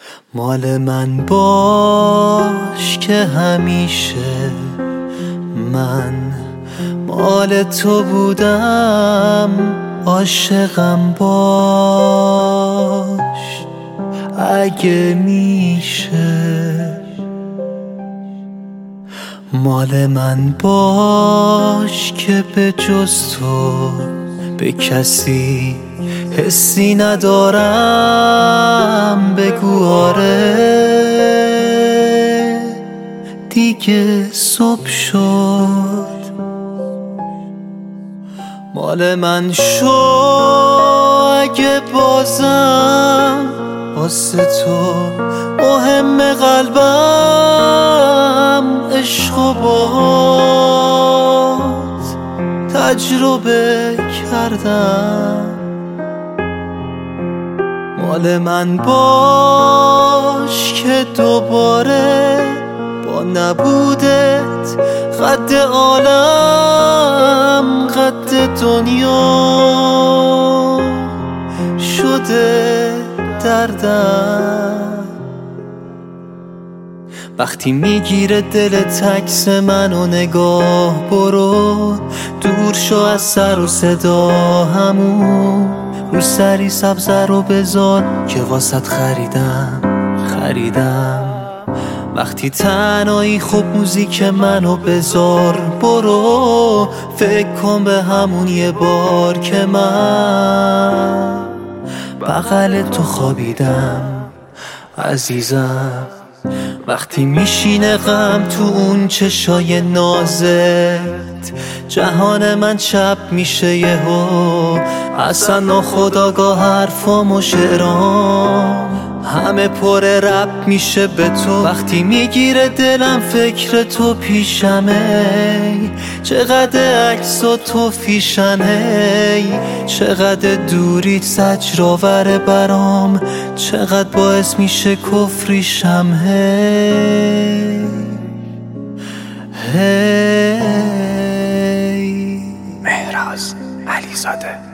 مال من باش که همیشه من مال تو بودم، عاشقم باش اگه میشه. مال من باش که به جز تو به کسی حسی ندارم، بگو آره دیگه صبح شد. مال من شو اگه بازم واسه تو مهم قلبم، عشق و باهات تجربه کردم. مال من باش که دوباره با نبودت قد عالم قد دنیا شده دردم. وقتی میگیره دلت عکس منو نگاه، برو دور شو از سر و صدا، همون رو سری سبزه رو بذار که واسط خریدم. وقتی تنهایی خب موزیک منو بذار، برو فکر کن به همون یه بار که من بغل تو خوابیدم عزیزم. وقتی میشینه غم تو اون چشای نازت، جهان من چپ میشه یهو، اصلا ناخودآگاه حرفام و شعرام همه پر رپ میشه به تو. وقتی میگیره دلم فکر تو پیشمه، چقدر عکس و تو فیشنه، چقدر دوریت زجرآوره برام، چقدر باعث میشه کفریشم. مهراز علیزاده.